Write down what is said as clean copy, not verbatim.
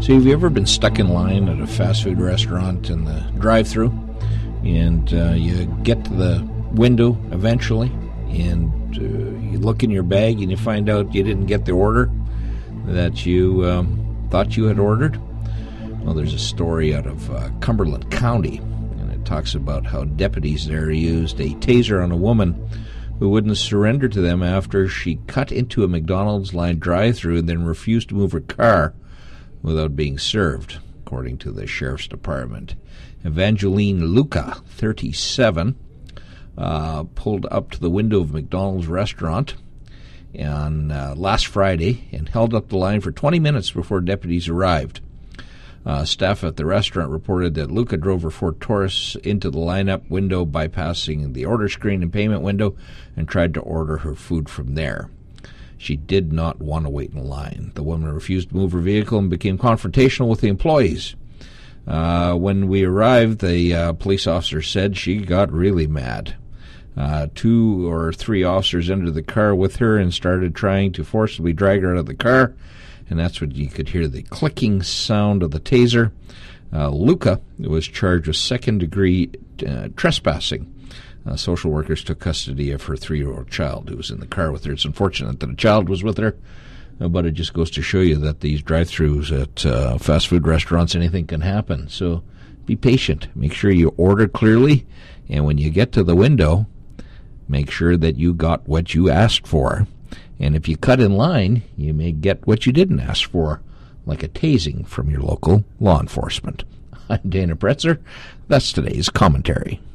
So have you ever been stuck in line at a fast food restaurant in the drive-thru, and you get to the window eventually, and you look in your bag and you find out you didn't get the order that you thought you had ordered? Well, there's a story out of Cumberland County, and it talks about how deputies there used a taser on a woman who wouldn't surrender to them after she cut into a McDonald's line drive-thru and then refused to move her car without being served, according to the Sheriff's Department. Evangeline Luca, 37, pulled up to the window of McDonald's restaurant on last Friday and held up the line for 20 minutes before deputies arrived. Staff at the restaurant reported that Luca drove her Ford Taurus into the lineup window, bypassing the order screen and payment window, and tried to order her food from there. She did not want to wait in line. The woman refused to move her vehicle and became confrontational with the employees. When we arrived, the police officer said she got really mad. 2 or 3 officers entered the car with her and started trying to forcibly drag her out of the car, and that's when you could hear the clicking sound of the taser. Luca was charged with second-degree trespassing. Social workers took custody of her 3-year-old child who was in the car with her. It's unfortunate that a child was with her, but it just goes to show you that these drive-thrus at fast food restaurants, anything can happen. So be patient. Make sure you order clearly, and when you get to the window, make sure that you got what you asked for. And if you cut in line, you may get what you didn't ask for, like a tasing from your local law enforcement. I'm Dana Pretzer. That's today's commentary.